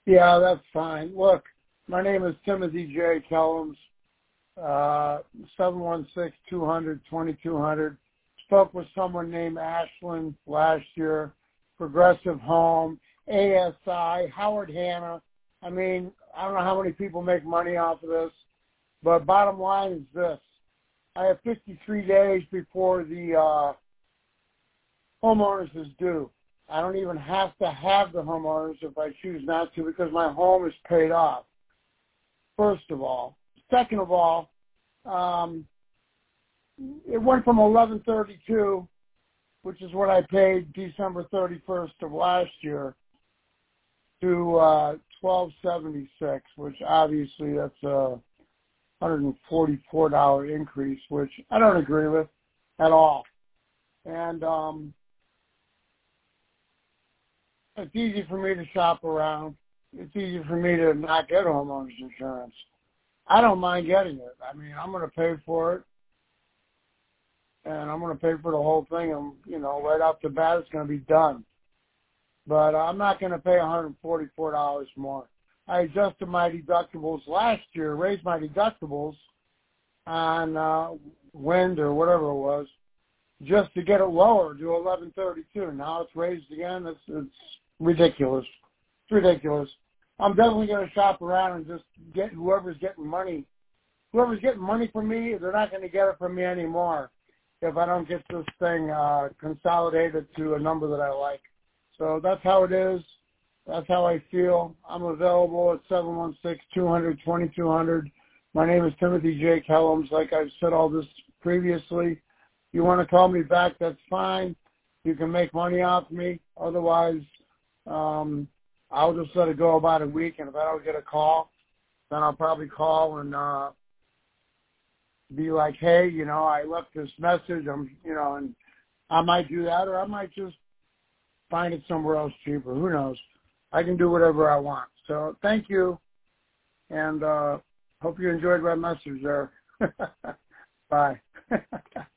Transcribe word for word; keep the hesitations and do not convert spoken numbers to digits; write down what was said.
Yeah, that's fine. Look, my name is Timothy J. Kellums, uh, seven one six, two hundred, twenty-two hundred. Spoke with someone named Ashland last year, Progressive Home, A S I, Howard Hanna. I mean, I don't know how many people make money off of this, but bottom line is this. I have fifty-three days before the uh, homeowners is due. I don't even have to have the homeowners if I choose not to because my home is paid off, first of all. Second of all, um, it went from eleven thirty-two, which is what I paid December thirty-first of last year, to uh, twelve seventy-six, which obviously that's a one hundred forty-four dollars increase, which I don't agree with at all. And um, it's easy for me to shop around. It's easy for me to not get homeowners insurance. I don't mind getting it. I mean, I'm going to pay for it, and I'm going to pay for the whole thing. And, you know, right off the bat, it's going to be done. But I'm not going to pay one hundred forty-four dollars more. I adjusted my deductibles last year, raised my deductibles on uh, wind or whatever it was, just to get it lower to eleven thirty-two. Now it's raised again. It's, it's ridiculous. It's ridiculous. I'm definitely going to shop around and just get whoever's getting money. Whoever's getting money from me, they're not going to get it from me anymore if I don't get this thing uh, consolidated to a number that I like. So that's how it is. That's how I feel. I'm available at seven one six, two hundred, twenty-two hundred. My name is Timothy J. Kellums. Like I've said all this previously. If you want to call me back, that's fine. You can make money off me. Otherwise, um, I'll just let it go about a week, and if I don't get a call, then I'll probably call and uh, be like, hey, you know, I left this message, I'm, you know, and I might do that, or I might just find it somewhere else cheaper. Who knows? I can do whatever I want. So thank you, and uh, hope you enjoyed my message there. Bye.